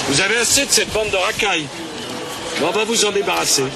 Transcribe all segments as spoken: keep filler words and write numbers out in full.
Vous avez assez de cette bande de racailles. On va vous en débarrasser.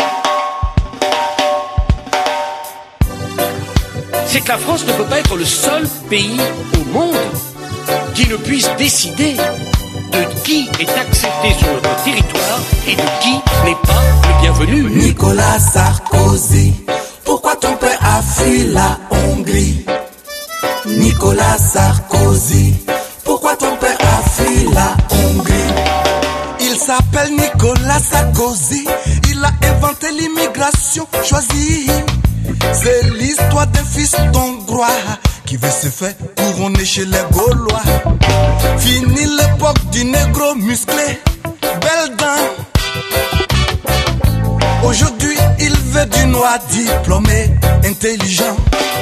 C'est que la France ne peut pas être le seul pays au monde qui ne puisse décider de qui est accepté sur notre territoire et de qui n'est pas le bienvenu. Nicolas Sarkozy, pourquoi ton père a fui la Hongrie? Nicolas Sarkozy, pourquoi ton père a fui la Hongrie? Il s'appelle Nicolas Sarkozy, il a inventé l'immigration choisie. C'est l'histoire d'un fils hongrois qui veut se faire couronner chez les Gaulois. Fini l'époque du négro musclé, belle dame. Aujourd'hui il veut du noir diplômé, intelligent.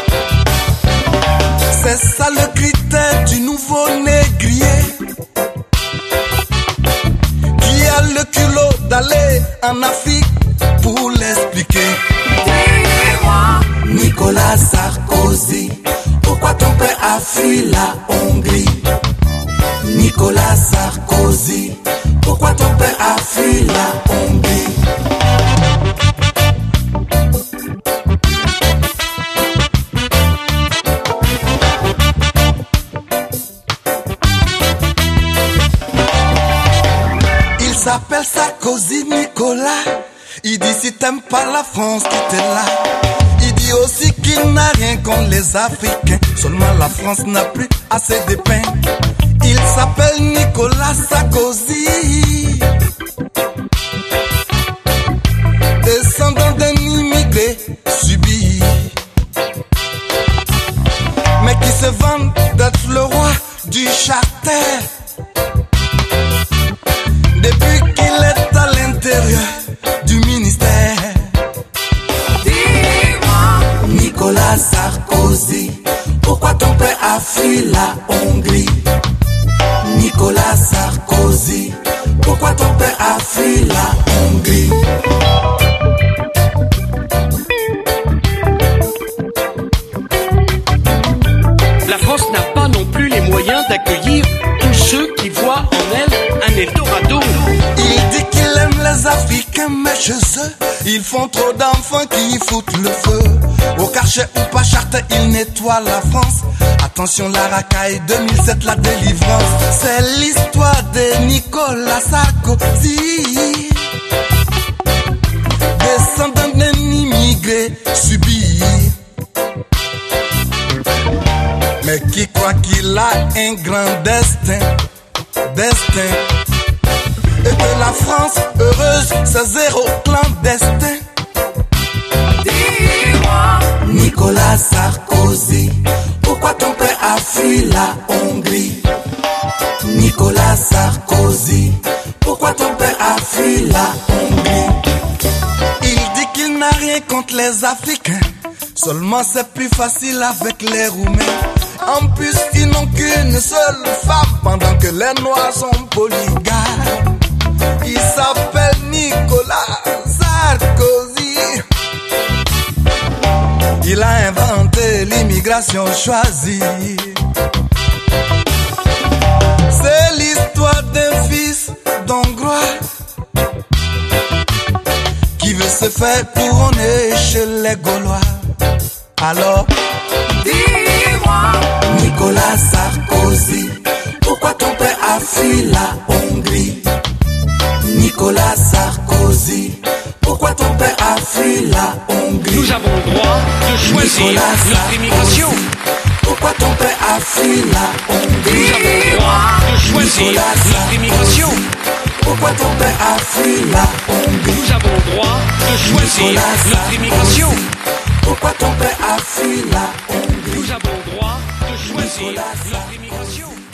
C'est ça le critère du nouveau négrier qui a le culot d'aller en Afrique pour l'expliquer. Nicolas Sarkozy, pourquoi ton père a fui la Hongrie? Nicolas Sarkozy, pourquoi ton père a fui la Hongrie? Il s'appelle Sarkozy Nicolas. Il dit si t'aimes pas la France, quitte-la. Il dit aussi qu'il n'a rien contre les Africains, seulement la France n'a plus assez de pain. Il s'appelle Nicolas Sarkozy, descendant d'un immigré subi, mais qui se vante d'être le roi du charter. Depuis qu'il est à l'intérieur du ministère. Nicolas Sarkozy, pourquoi ton père a fui la Hongrie? Nicolas Sarkozy, pourquoi ton père a fui la Hongrie? La France n'a pas non plus les moyens d'accueillir tous ceux qui voient en elle un Eldorado. Il dit qu'il aime les Africains, mais chez eux, ils font trop d'enfants qui foutent le feu. Au Karcher ou pas Charter, ils nettoient la France. Attention la racaille, deux mille sept la délivrance. C'est l'histoire de Nicolas Sarkozy, descendant d'un immigré subi, mais qui croit qu'il a un grand destin, destin. Et que la France heureuse, c'est zéro clandestin. Nicolas Sarkozy, pourquoi ton père a fui la Hongrie? Nicolas Sarkozy, pourquoi ton père a fui la Hongrie? Il dit qu'il n'a rien contre les Africains, seulement c'est plus facile avec les Roumains. En plus, ils n'ont qu'une seule femme, pendant que les Noirs sont polygames. Il s'appelle Nicolas Sarkozy. Il a inventé l'immigration choisie. C'est l'histoire d'un fils d'Hongrois qui veut se faire couronner chez les Gaulois. Alors, dis-moi, Nicolas Sarkozy, pourquoi ton père a fui la Hongrie? Nicolas Sarkozy, pourquoi ton père a fui la Hongrie? Nous avons le droit de choisir Nicolas notre immigration. Pourquoi ton père a fui la Hongrie? Nous avons le droit de choisir Nicolas notre immigration. Pourquoi ton père a fui la Hongrie? Nous avons le droit de choisir Nicolas notre immigration. Pourquoi ton père a fui la Hongrie? Nous avons le droit de choisir Nicolas notre immigration.